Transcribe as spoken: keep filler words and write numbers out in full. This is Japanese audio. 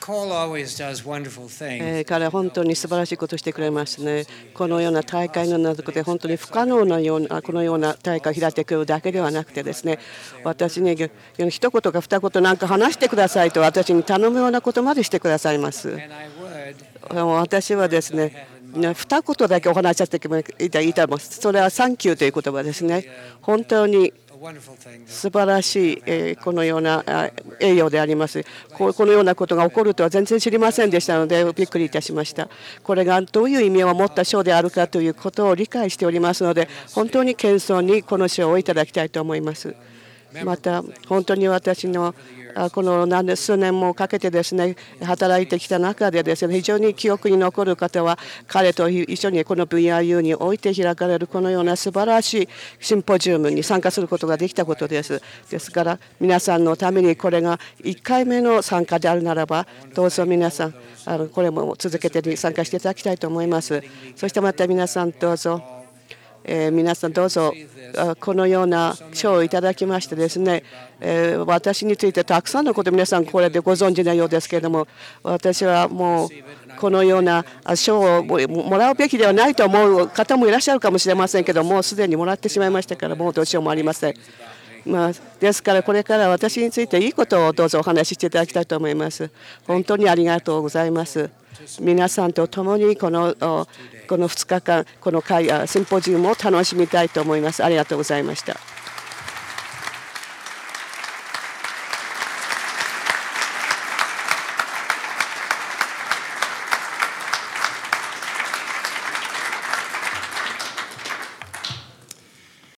えー、彼は本当に素晴らしいことをしてくれますね。このような大会の中で本当に不可能なようなこのような大会を開いてくるだけではなくてですね、私に一言か二言なんか話してくださいと私に頼むようなことまでしてくださいます。私はですね、二言だけお話しさせていただいたら、それはサンキューという言葉ですね。本当に素晴らしいこのような栄誉であります。このようなことが起こるとは全然知りませんでしたのでびっくりいたしました。これがどういう意味を持った賞であるかということを理解しておりますので、本当に謙遜にこの賞をいただきたいと思います。また本当に私のこの何数年もかけてですね働いてきた中でですね非常に記憶に残る方は彼と一緒にこの ブイアイユー において開かれるこのような素晴らしいシンポジウムに参加することができたことです。ですから皆さんのためにこれがいっかいめの参加であるならばどうぞ皆さんあのこれも続けて参加していただきたいと思います。そしてまた皆さんどうぞえー、皆さんどうぞこのような賞をいただきましてですね、えー、私についてたくさんのこと皆さんこれでご存知のようですけれども、私はもうこのような賞をもらうべきではないと思う方もいらっしゃるかもしれませんけども、すでにもらってしまいましたからもうどうしようもありません。まあ、ですからこれから私についていいことをどうぞお話ししていただきたいと思います。本当にありがとうございます。皆さんと共にこのこのふつかかんこの会シンポジウムを楽しみたいと思います。ありがとうございました。